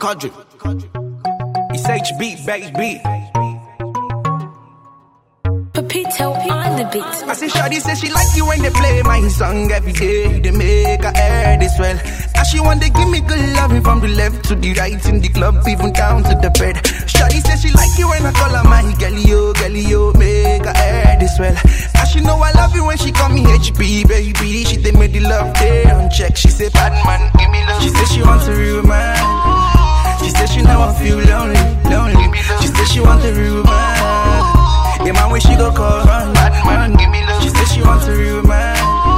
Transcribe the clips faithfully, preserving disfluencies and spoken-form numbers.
Kadri. It's H B, baby. Pepito on the beat. I say shawty say she like you when they play my song every day. They make her air this well. And she want to give me good loving from the left to the right in the club, even down to the bed. Shawty say she like you when I call her my girlie, yo, girlie, yo, make her air this well. And she know I love you when she call me H B, baby. She take me the love day on check. She say bad man, give me love. She say she wants a real man. She say she now I feel lonely, lonely. She say she wants a real man. Yeah, man, when she go call her bad man, give me love. She say she wants a real man.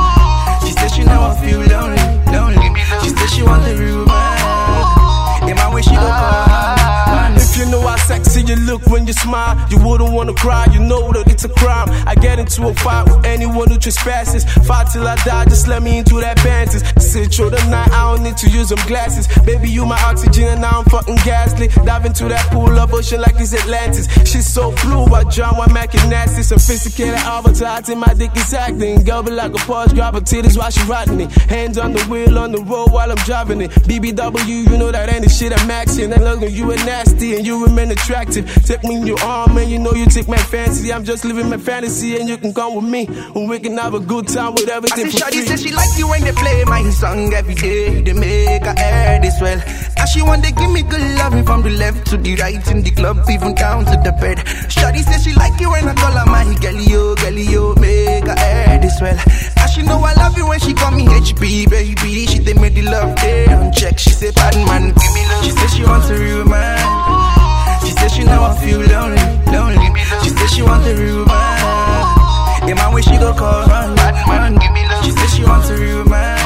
She say she now I feel lonely, lonely. She say she wants a real man. Yeah, man, when she go call her man. If you know how sexy you look when you smile, you wouldn't wanna cry, you know that it's a crime. I get into a fight with anyone who trespasses. Fight till I die, just let me into that panties. Sit through the night, I don't need to use them glasses. Baby, you my oxygen and now I'm fucking ghastly. Dive into that pool of ocean like it's Atlantis. She's so blue, I drown while making nasty. Sophisticated advertising, my dick is acting. Gobble like a Porsche, grab her titties while she riding it. Hands on the wheel, on the road while I'm driving it. B B W, you know that ain't the shit I'm maxing. And look, you a nasty and you remain attractive. Take me in your arm and you know you take my fancy. I'm just living my fantasy and you can come with me. And we can have a good time with everything I for say free. shawty say she like you when they play my song every day. They make her air this well. And she want to give me good loving from the left to the right in the club, even down to the bed. Shawty say she like you when I call her my girlie, yo, girlie, yo, make her air this well. And she know I love you when she call me H B, baby. She take me the love day on check. She say bad man, give me love. She say she wants a real man. She say she now I feel lonely, lonely. She say she wants a real man. Yeah, man, when she go call her bad man, give me love. She say she wants a real man.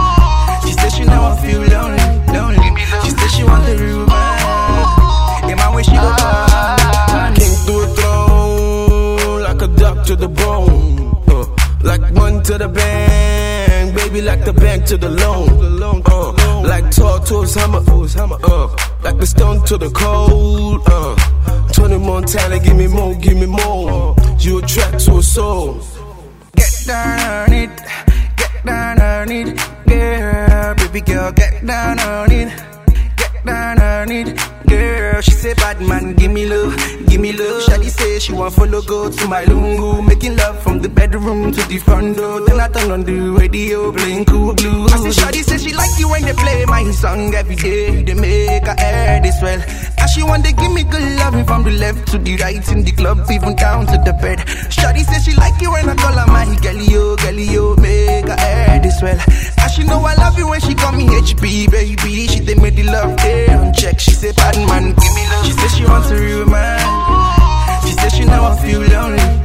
She say she now I feel lonely, lonely. She say she wants a real man. Yeah, man, when she go call her man. King through a throne, like a duck to the bone. Uh, like one to the bank, baby, like the bank to the loan. Uh, like tortoise hammer, uh, like the stone to the cold. Uh, Tony Montana, give me more, give me more. You attract to a soul. Get down on it, get down on it, girl, baby girl, get down on it, get down on it, girl. She say bad man, give me love, give me love. Shawty say she want follow go to my lungu, making love from the bedroom to the front door. Then I turn on the radio, playing cool blues. I say shawty say she like you when they play my song every day. They make her air this well. And she want to give me good loving from the left to the right in the club, even down to the bed. Shawty say she like you when I call her my girlie, yo, girlie, yo, make her air this well. And she know I love you when she call me H B, baby. She take me the love day on check. She say bad man, give me love. She say she wants a real man. She say she now I feel lonely,